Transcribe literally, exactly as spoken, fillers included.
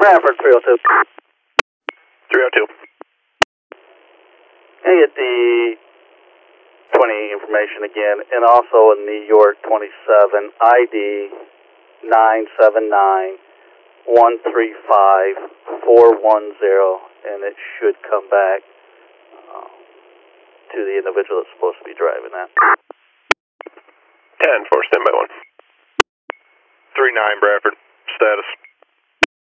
Bradford three oh two. three oh two. Can I get the twenty information again, and also a New York twenty-seven, I D nine seven nine one three five four one zero, and it should come back uh, to the individual that's supposed to be driving that. ten four, standby one. three nine Bradford, status.